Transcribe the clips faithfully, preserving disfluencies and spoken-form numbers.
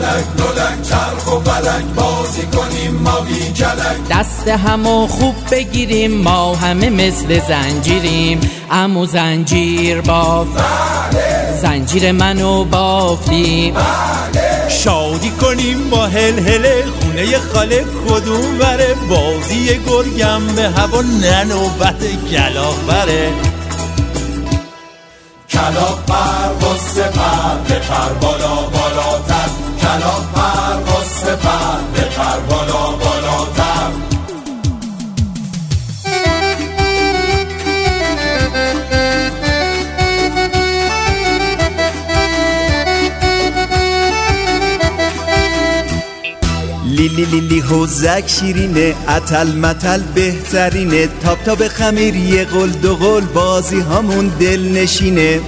کلک لولک چرخ و فلک بازی کنیم ما بی کلک. دست همو خوب بگیریم ما همه مثل زنجیریم. عمو زنجیر باف بله. زنجیر منو بافتی بله. شادی کنیم با هل هله خونه خاله کدوم بره. بازی گرگم به هوا ننوبت کلاق بره. کلاق پر و سپر بپر بالا بالاتر. کلاق پر و سپر بپر بالا بالاتر. لیلی لیلی حوزک شیرینه اتل متل بهترینه. تاب تاب خمیر یه قل دو قل بازی همون دل نشینه.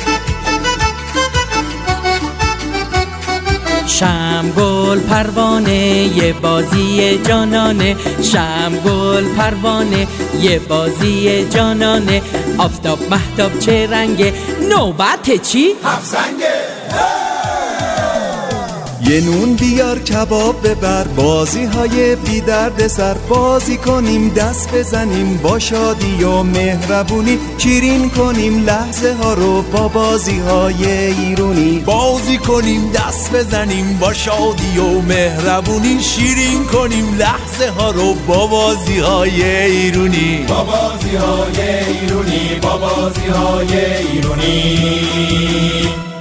شمگل پروانه یه بازی جانانه. شمگل پروانه یه بازی جانانه. آفتاب مهتاب چه رنگه نوبت چی؟ هفت زنگه. یه نون بیار کباب ببر بازی های بی درد سر. بازی کنیم دست بزنیم با شادی و مهربونی. شیرین کنیم لحظه ها رو با بازی های ایرونی. بازی کنیم دست بزنیم با شادی و مهربونی. شیرین کنیم لحظه ها رو با بازی های ایرونی. با بازی های ایرونی. با بازی های ایرونی.